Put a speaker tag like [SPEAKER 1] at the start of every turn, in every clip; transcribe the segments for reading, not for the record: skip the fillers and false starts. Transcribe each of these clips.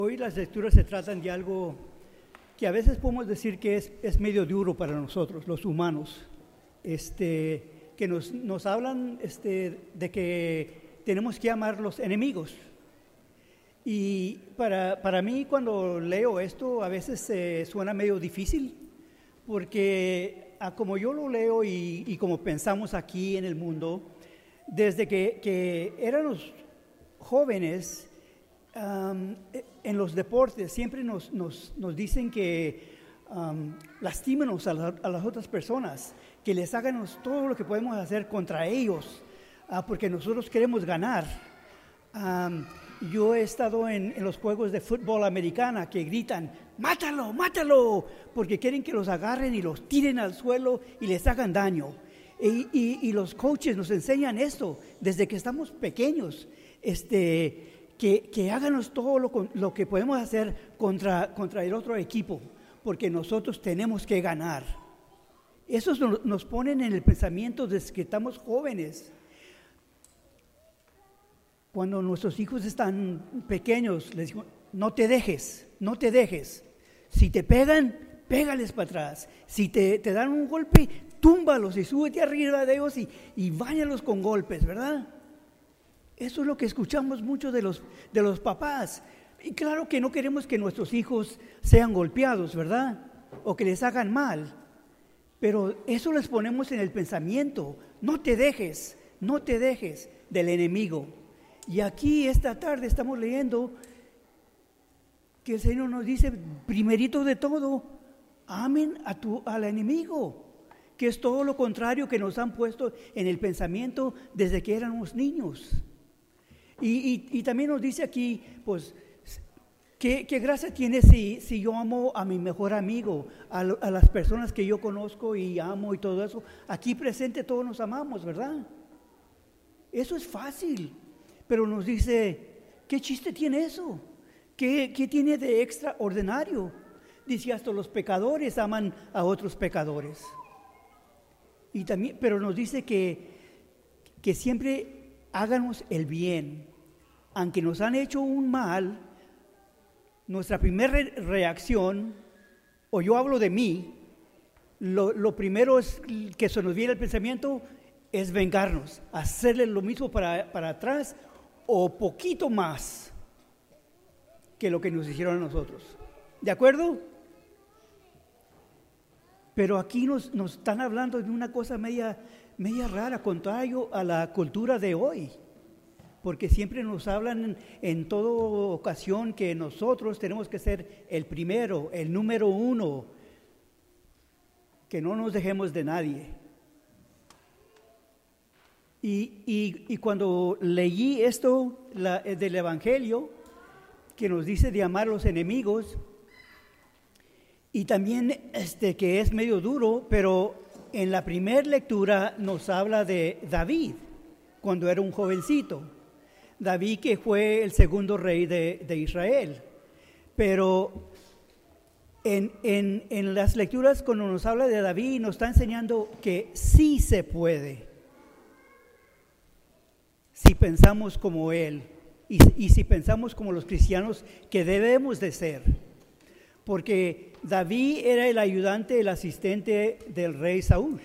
[SPEAKER 1] Hoy las lecturas se tratan de algo que a veces podemos decir que es medio duro para nosotros, los humanos, que nos hablan de que tenemos que amar los enemigos. Y para mí, cuando leo esto, a veces suena medio difícil, porque como yo lo leo y como pensamos aquí en el mundo, desde que éramos jóvenes, en los deportes siempre nos dicen que lastímenos a las otras personas, que les háganos todo lo que podemos hacer contra ellos, porque nosotros queremos ganar. Yo he estado en los juegos de fútbol americana que gritan, ¡mátalo, mátalo!, porque quieren que los agarren y los tiren al suelo y les hagan daño. Y los coaches nos enseñan esto desde que estamos pequeños, que háganos todo lo que podemos hacer contra el otro equipo, porque nosotros tenemos que ganar. Eso nos ponen en el pensamiento desde que estamos jóvenes. Cuando nuestros hijos están pequeños, les digo, no te dejes. Si te pegan, pégales para atrás. Si te dan un golpe, túmbalos y súbete arriba de ellos y báñalos con golpes, ¿verdad? Eso es lo que escuchamos mucho de los papás. Y claro que no queremos que nuestros hijos sean golpeados, ¿verdad? O que les hagan mal. Pero eso les ponemos en el pensamiento. No te dejes del enemigo. Y aquí esta tarde estamos leyendo que el Señor nos dice, primerito de todo, amen al enemigo, que es todo lo contrario que nos han puesto en el pensamiento desde que éramos niños. Y también nos dice aquí, pues, ¿qué gracia tiene si yo amo a mi mejor amigo, a las personas que yo conozco y amo y todo eso? Aquí presente todos nos amamos, ¿verdad? Eso es fácil, pero nos dice, ¿qué chiste tiene eso? ¿Qué tiene de extraordinario? Dice, hasta los pecadores aman a otros pecadores. Y también, pero nos dice que siempre háganos el bien. Aunque nos han hecho un mal, nuestra primera reacción, o yo hablo de mí, lo primero es que se nos viene el pensamiento, es vengarnos, hacerle lo mismo para atrás o poquito más que lo que nos hicieron a nosotros. ¿De acuerdo? Pero aquí nos están hablando de una cosa media rara, contrario a la cultura de hoy. Porque siempre nos hablan en toda ocasión que nosotros tenemos que ser el primero, el número uno, que no nos dejemos de nadie. Y cuando leí esto del Evangelio, que nos dice de amar a los enemigos, y también que es medio duro, pero en la primera lectura nos habla de David, cuando era un jovencito. David, que fue el segundo rey de Israel. Pero en las lecturas, cuando nos habla de David, nos está enseñando que sí se puede, si pensamos como él y si pensamos como los cristianos que debemos de ser. Porque David era el ayudante, el asistente del rey Saúl.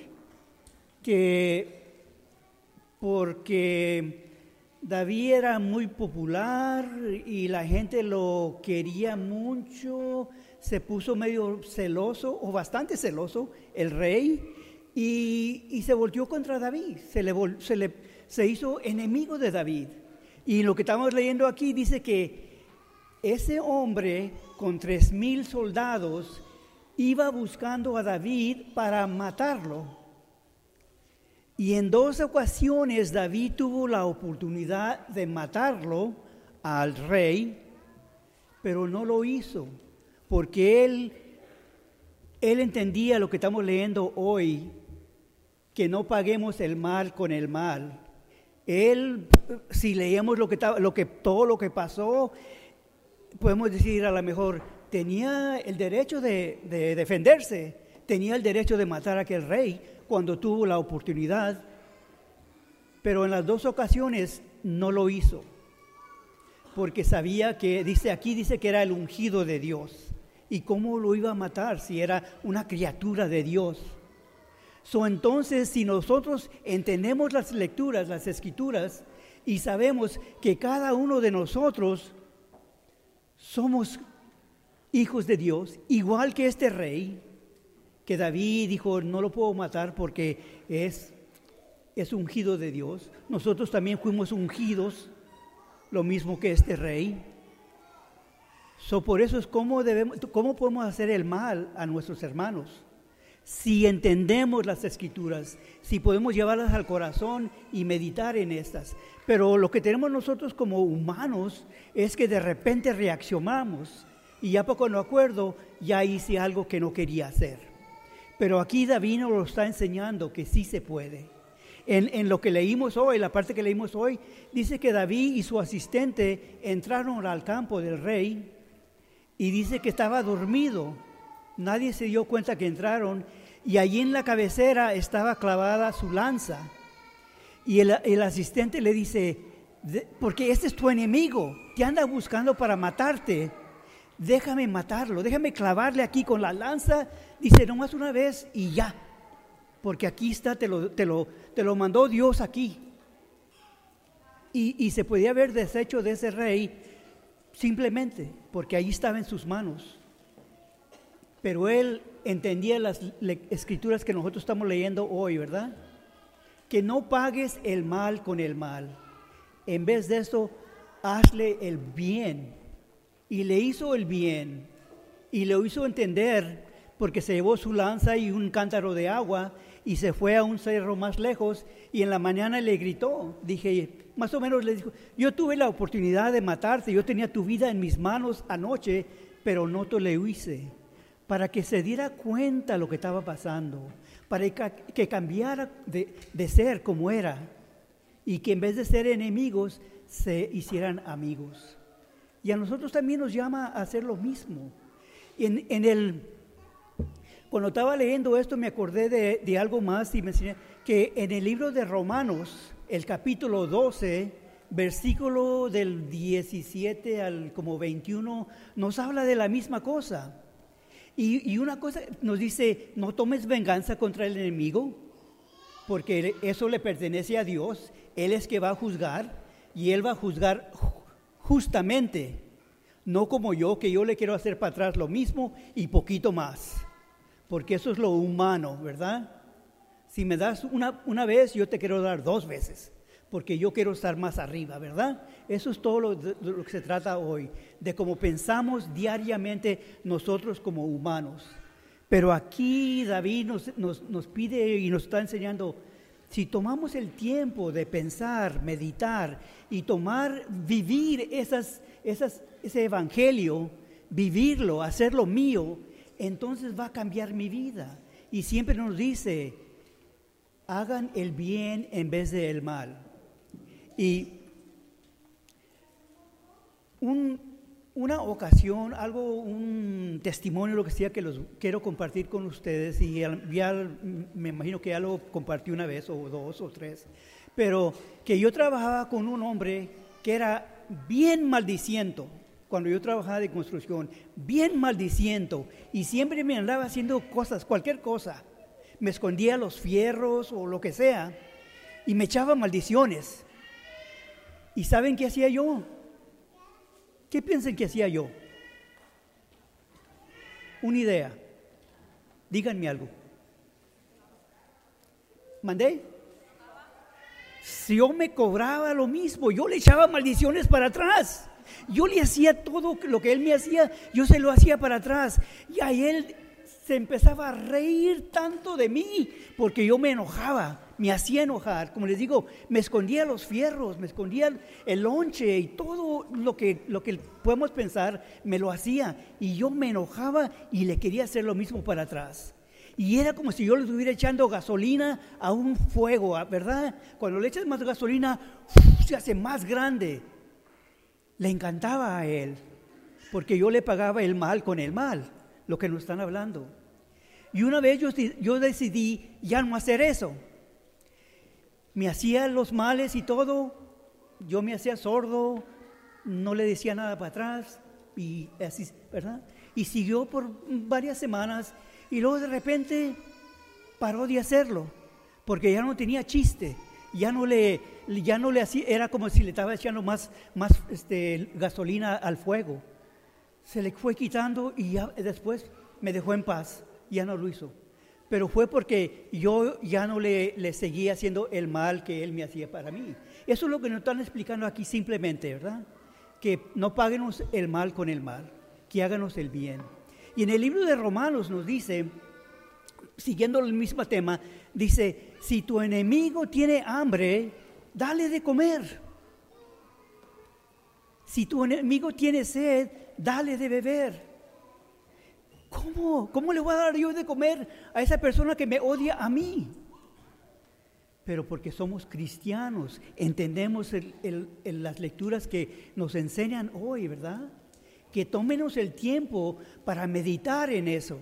[SPEAKER 1] Porque David era muy popular y la gente lo quería mucho, se puso medio celoso o bastante celoso el rey y se volteó contra David, se hizo enemigo de David. Y lo que estamos leyendo aquí dice que ese hombre con 3,000 soldados iba buscando a David para matarlo. Y en 2 ocasiones David tuvo la oportunidad de matarlo al rey, pero no lo hizo, porque él entendía lo que estamos leyendo hoy, que no paguemos el mal con el mal. Él, si leemos todo lo que pasó, podemos decir a lo mejor, tenía el derecho de defenderse, tenía el derecho de matar a aquel rey, cuando tuvo la oportunidad, pero en las 2 ocasiones no lo hizo. porque sabía que, dice que era el ungido de Dios. ¿Y cómo lo iba a matar si era una criatura de Dios? Entonces, si nosotros entendemos las lecturas, las escrituras, y sabemos que cada uno de nosotros somos hijos de Dios, igual que este rey, que David dijo, no lo puedo matar porque es ungido de Dios. Nosotros también fuimos ungidos, lo mismo que este rey. Por eso es cómo podemos hacer el mal a nuestros hermanos. Si entendemos las escrituras, si podemos llevarlas al corazón y meditar en estas. Pero lo que tenemos nosotros como humanos es que de repente reaccionamos y ya poco no acuerdo, ya hice algo que no quería hacer. Pero aquí David nos lo está enseñando que sí se puede. En lo que leímos hoy, la parte que leímos hoy, dice que David y su asistente entraron al campo del rey y dice que estaba dormido. Nadie se dio cuenta que entraron y allí en la cabecera estaba clavada su lanza. Y el asistente le dice, porque este es tu enemigo, te anda buscando para matarte, déjame matarlo, déjame clavarle aquí con la lanza. Dice, nomás una vez y ya, porque aquí está, te lo mandó Dios aquí. Y se podía haber deshecho de ese rey simplemente porque ahí estaba en sus manos. Pero él entendía las escrituras que nosotros estamos leyendo hoy, ¿verdad? Que no pagues el mal con el mal. En vez de eso, hazle el bien. Y le hizo el bien. Y lo hizo entender porque se llevó su lanza y un cántaro de agua y se fue a un cerro más lejos y en la mañana le gritó. Dije, más o menos le dijo, yo tuve la oportunidad de matarte, yo tenía tu vida en mis manos anoche, pero no te lo hice. Para que se diera cuenta lo que estaba pasando, para que cambiara de ser como era y que en vez de ser enemigos se hicieran amigos. Y a nosotros también nos llama a hacer lo mismo. Cuando estaba leyendo esto me acordé de algo más y me enseñé que en el libro de Romanos, el capítulo 12, versículo del 17 al como 21, nos habla de la misma cosa. Y una cosa nos dice, no tomes venganza contra el enemigo, porque eso le pertenece a Dios. Él es que va a juzgar, y Él va a juzgar justamente, no como yo, que yo le quiero hacer para atrás lo mismo y poquito más, porque eso es lo humano, ¿verdad? Si me das una vez, yo te quiero dar 2 veces, porque yo quiero estar más arriba, ¿verdad? Eso es todo lo que se trata hoy, de cómo pensamos diariamente nosotros como humanos. Pero aquí David nos pide y nos está enseñando, si tomamos el tiempo de pensar, meditar y vivir ese evangelio, vivirlo, hacerlo mío, entonces va a cambiar mi vida. Y siempre nos dice, hagan el bien en vez del mal. Y una ocasión, un testimonio, lo que sea, que los quiero compartir con ustedes, y ya me imagino que ya lo compartí una vez, o 2 o 3, pero que yo trabajaba con un hombre que era bien maldiciento, cuando yo trabajaba de construcción, bien maldiciento, y siempre me andaba haciendo cosas, cualquier cosa, me escondía los fierros o lo que sea, y me echaba maldiciones. ¿Y saben qué hacía yo? ¿Qué piensan que hacía yo? Una idea. Díganme algo. ¿Mandé? Si yo me cobraba lo mismo, yo le echaba maldiciones para atrás. Yo le hacía todo lo que él me hacía, yo se lo hacía para atrás. Y a él se empezaba a reír tanto de mí, porque yo me enojaba, me hacía enojar. Como les digo, me escondía los fierros, me escondía el lonche y todo lo que podemos pensar, me lo hacía. Y yo me enojaba y le quería hacer lo mismo para atrás. Y era como si yo le estuviera echando gasolina a un fuego, ¿verdad? Cuando le echas más gasolina, se hace más grande. Le encantaba a él, porque yo le pagaba el mal con el mal, lo que nos están hablando. Y una vez yo decidí ya no hacer eso. Me hacía los males y todo, yo me hacía sordo, no le decía nada para atrás y así, ¿verdad? Y siguió por varias semanas y luego de repente paró de hacerlo porque ya no tenía chiste, ya no le hacía, era como si le estaba echando más gasolina al fuego. Se le fue quitando y ya después me dejó en paz, ya no lo hizo. Pero fue porque yo ya no le seguía haciendo el mal que él me hacía para mí. Eso es lo que nos están explicando aquí simplemente, ¿verdad? Que no paguemos el mal con el mal, que háganos el bien. Y en el libro de Romanos nos dice, siguiendo el mismo tema, dice, si tu enemigo tiene hambre, dale de comer. Si tu enemigo tiene sed, dale de beber. ¿Cómo le voy a dar yo de comer a esa persona que me odia a mí? Pero porque somos cristianos, entendemos las lecturas que nos enseñan hoy, ¿verdad? Que tómenos el tiempo para meditar en eso.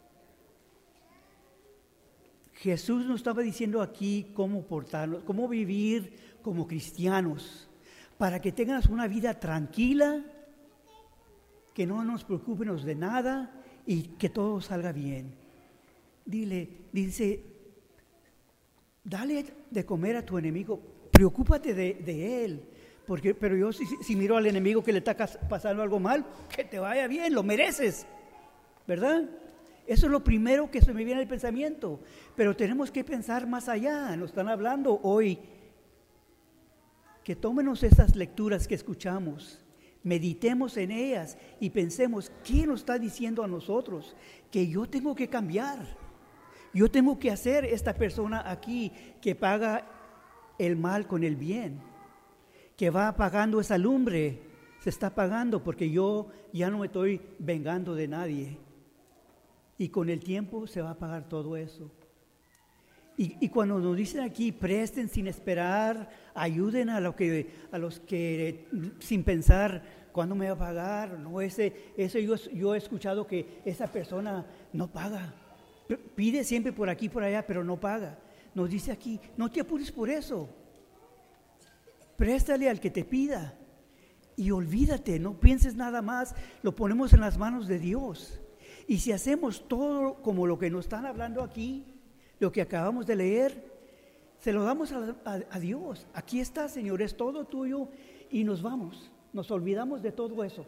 [SPEAKER 1] Jesús nos estaba diciendo aquí cómo portarnos, cómo vivir como cristianos, para que tengas una vida tranquila, que no nos preocupemos de nada y que todo salga bien. Dice, dale de comer a tu enemigo, preocúpate de él, pero yo si miro al enemigo que le está pasando algo mal, que te vaya bien, lo mereces, ¿verdad? Eso es lo primero que se me viene al pensamiento, pero tenemos que pensar más allá. Nos están hablando hoy que tómenos esas lecturas que escuchamos, meditemos en ellas y pensemos, ¿qué nos está diciendo a nosotros? Que yo tengo que cambiar, yo tengo que hacer esta persona aquí que paga el mal con el bien, que va pagando esa lumbre, se está pagando porque yo ya no me estoy vengando de nadie. Y con el tiempo se va a pagar todo eso. Y cuando nos dicen aquí, presten sin esperar, ayuden a los que sin pensar, ¿cuándo me va a pagar? No, yo he escuchado que esa persona no paga. Pide siempre por aquí, por allá, pero no paga. Nos dice aquí, no te apures por eso. Préstale al que te pida. Y olvídate, no pienses nada más, lo ponemos en las manos de Dios. Y si hacemos todo como lo que nos están hablando aquí, lo que acabamos de leer, se lo damos a Dios. Aquí está, Señor, es todo tuyo y nos vamos. Nos olvidamos de todo eso.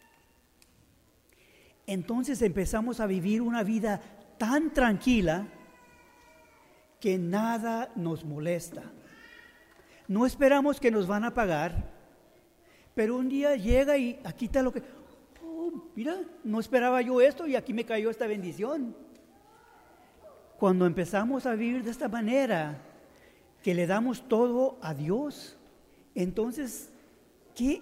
[SPEAKER 1] Entonces empezamos a vivir una vida tan tranquila que nada nos molesta. No esperamos que nos van a pagar, pero un día llega y aquí está lo que... Mira, no esperaba yo esto y aquí me cayó esta bendición. Cuando empezamos a vivir de esta manera, que le damos todo a Dios, entonces, qué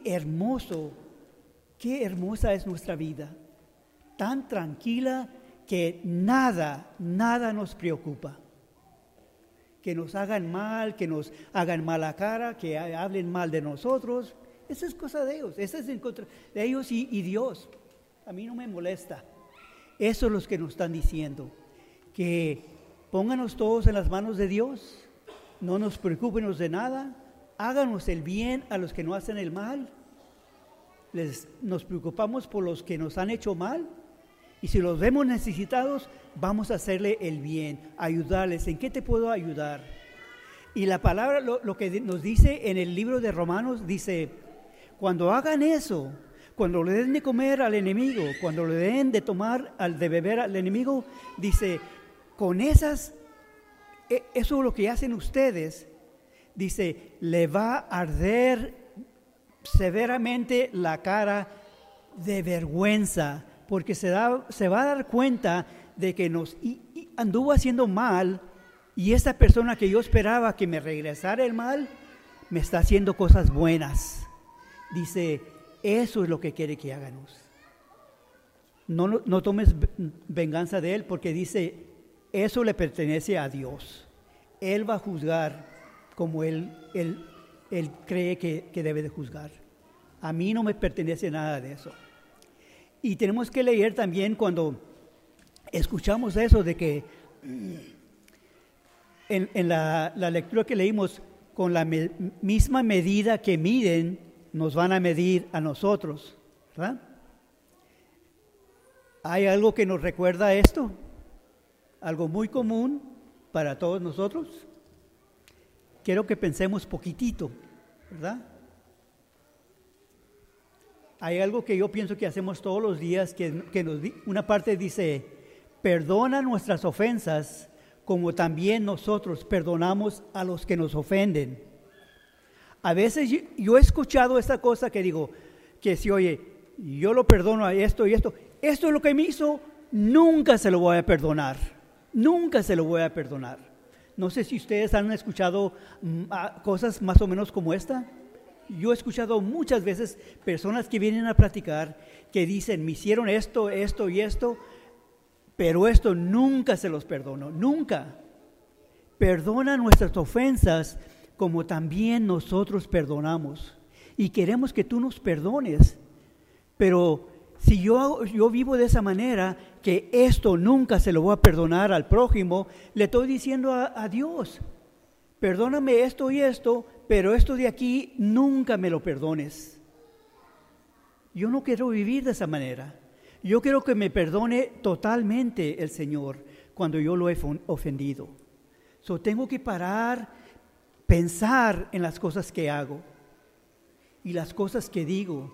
[SPEAKER 1] hermosa es nuestra vida. Tan tranquila que nada nos preocupa. Que nos hagan mal, que nos hagan mala cara, que hablen mal de nosotros. Esa es cosa de ellos, esa es en contra de ellos y Dios. A mí no me molesta. Eso es lo que nos están diciendo. Que pónganos todos en las manos de Dios, no nos preocúpenos de nada, háganos el bien a los que no hacen el mal. Nos preocupamos por los que nos han hecho mal y si los vemos necesitados, vamos a hacerle el bien, ayudarles. ¿En qué te puedo ayudar? Y la palabra, lo que nos dice en el libro de Romanos, dice, cuando hagan eso, cuando le den de comer al enemigo, cuando le den de tomar, de beber al enemigo, dice, con eso es lo que hacen ustedes, dice, le va a arder severamente la cara de vergüenza, porque se va a dar cuenta de que nos anduvo haciendo mal y esta persona que yo esperaba que me regresara el mal, me está haciendo cosas buenas. Dice, eso es lo que quiere que hagamos. No tomes venganza de él porque dice, eso le pertenece a Dios. Él va a juzgar como él cree que debe de juzgar. A mí no me pertenece nada de eso. Y tenemos que leer también cuando escuchamos eso de que en la lectura que leímos, con la misma medida que miden, nos van a medir a nosotros, ¿verdad? ¿Hay algo que nos recuerda esto? Algo muy común para todos nosotros. Quiero que pensemos poquitito, ¿verdad? Hay algo que yo pienso que hacemos todos los días, una parte dice, perdona nuestras ofensas, como también nosotros perdonamos a los que nos ofenden. A veces yo he escuchado esta cosa que digo, que si oye, yo lo perdono a esto y esto es lo que me hizo, nunca se lo voy a perdonar, nunca se lo voy a perdonar. No sé si ustedes han escuchado cosas más o menos como esta. Yo he escuchado muchas veces personas que vienen a platicar que dicen, me hicieron esto, esto y esto, pero esto nunca se los perdono, nunca. Perdona nuestras ofensas como también nosotros perdonamos. Y queremos que tú nos perdones, pero si yo vivo de esa manera, que esto nunca se lo voy a perdonar al prójimo, le estoy diciendo a Dios, perdóname esto y esto, pero esto de aquí nunca me lo perdones. Yo no quiero vivir de esa manera. Yo quiero que me perdone totalmente el Señor cuando yo lo he ofendido. Tengo que parar, pensar en las cosas que hago y las cosas que digo,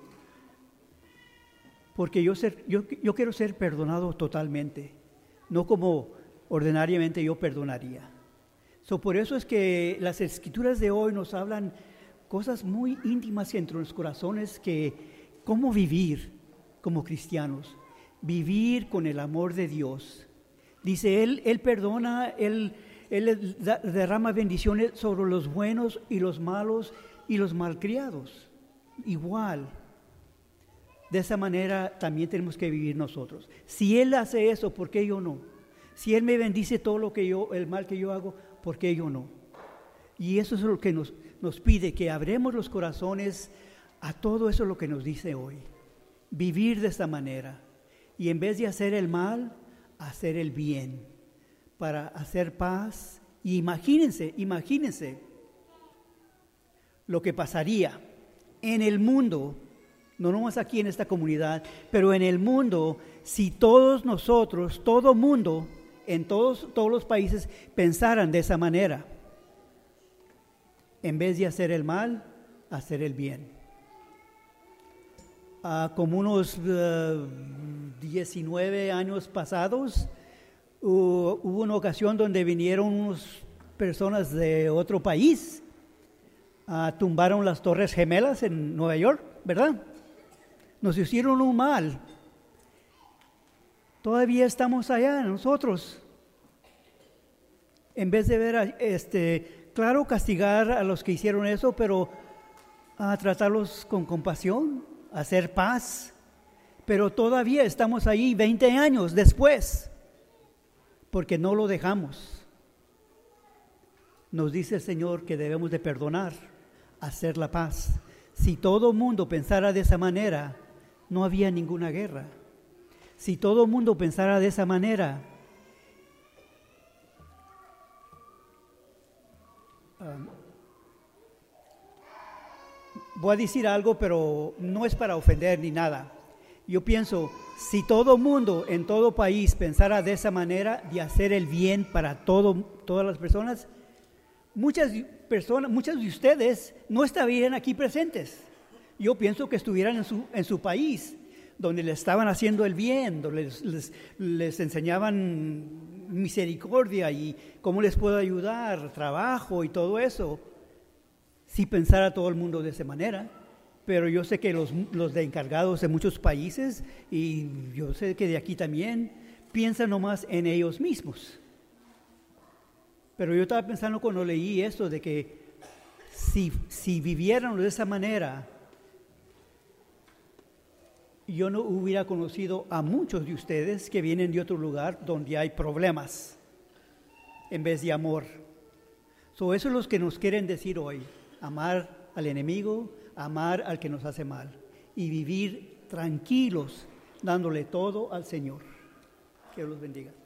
[SPEAKER 1] porque yo quiero ser perdonado totalmente, no como ordinariamente yo perdonaría. Por eso es que las escrituras de hoy nos hablan cosas muy íntimas entre los corazones, que cómo vivir como cristianos, vivir con el amor de Dios. Dice, Él perdona, Él derrama bendiciones sobre los buenos y los malos y los malcriados. Igual, de esa manera también tenemos que vivir nosotros. Si Él hace eso, ¿por qué yo no? Si Él me bendice todo el mal que yo hago, ¿por qué yo no? Y eso es lo que nos pide, que abremos los corazones a todo eso lo que nos dice hoy. Vivir de esta manera. Y en vez de hacer el mal, hacer el bien. Para hacer paz. Y imagínense lo que pasaría en el mundo, no nomás aquí en esta comunidad, pero en el mundo, si todos nosotros, todo mundo, en todos los países pensaran de esa manera, en vez de hacer el mal, hacer el bien. Como unos 19 años pasados, hubo una ocasión donde vinieron unas personas de otro país, tumbaron las Torres Gemelas en Nueva York, ¿verdad? Nos hicieron un mal. Todavía estamos allá nosotros. En vez de ver, claro, castigar a los que hicieron eso, pero tratarlos con compasión, hacer paz. Pero todavía estamos ahí 20 años después, porque no lo dejamos. Nos dice el Señor que debemos de perdonar, hacer la paz. Si todo el mundo pensara de esa manera, no había ninguna guerra. Si todo el mundo pensara de esa manera, voy a decir algo, pero no es para ofender ni nada. Yo pienso, si todo el mundo en todo país pensara de esa manera, de hacer el bien para todas las personas, muchas de ustedes no estarían aquí presentes. Yo pienso que estuvieran en su país, donde les estaban haciendo el bien, donde les enseñaban misericordia y cómo les puedo ayudar, trabajo y todo eso, si pensara todo el mundo de esa manera. Pero yo sé que los de encargados de muchos países, y yo sé que de aquí también, piensan nomás en ellos mismos. Pero yo estaba pensando cuando leí esto de que si vivieran de esa manera, yo no hubiera conocido a muchos de ustedes que vienen de otro lugar donde hay problemas en vez de amor. Eso es lo que nos quieren decir hoy: amar al enemigo, amar al que nos hace mal y vivir tranquilos dándole todo al Señor. Que Dios los bendiga.